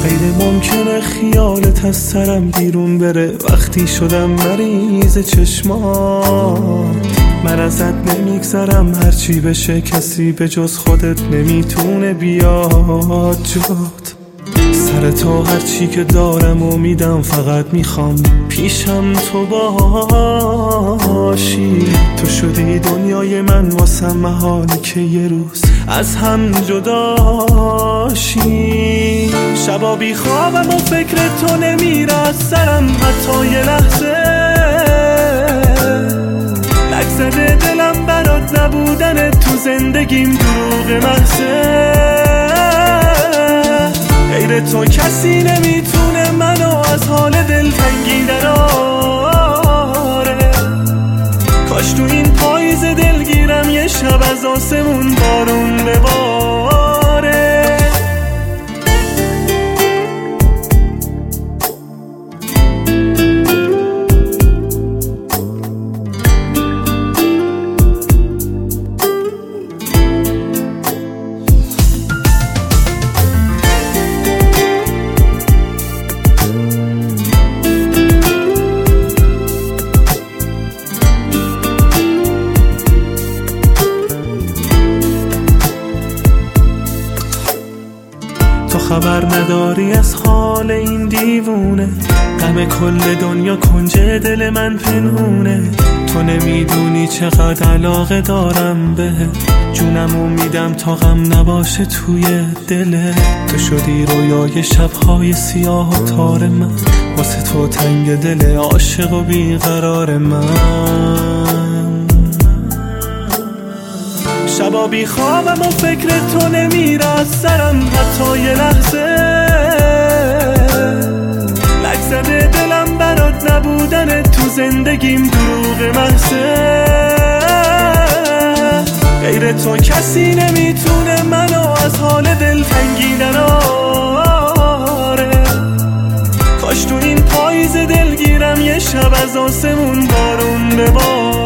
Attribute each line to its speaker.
Speaker 1: غیر ممکنه خیالت از سرم بیرون بره وقتی شدم مریض چشمات. من ازت نمیگذرم هرچی بشه، کسی به جز خودت نمیتونه بیاد جات. سر تا هرچی که دارم و میدم، فقط میخوام پیشم تو باشی. تو شدی دنیای من، واسم محاله که یه روز از هم جداشی. شبا بی خوابم و فکر تو نمیره از سرم حتی یه لحظه. لک زده دلم برات نبودن تو زندگیم دروغ محضه. غیر تو کسی نمیتونه منو از حال دلتنگی دراره. کاش تو این پاییز دلگیرم یه شب از آسمون بارون بباره. تو خبر نداری از حال این دیوونه، غم کل دنیا کنج دل من پنهونه. تو نمیدونی چقدر علاقه دارم بهت، جونمو میدم تا غم نباشه توی دلت. تو شدی رویای شبهای سیاه و تار من، واسه تو تنگ دل عاشق و بیقرار من. شبا بی خوابم و فکر تو نمیره از سرم حتی یه لحظه. لک زده دلم برات نبودن تو زندگیم دروغ محضه. غیر تو کسی نمیتونه منو از حال دلتنگی دراره. کاش تو این پاییز دلگیرم یه شب از آسمون بارون بباره.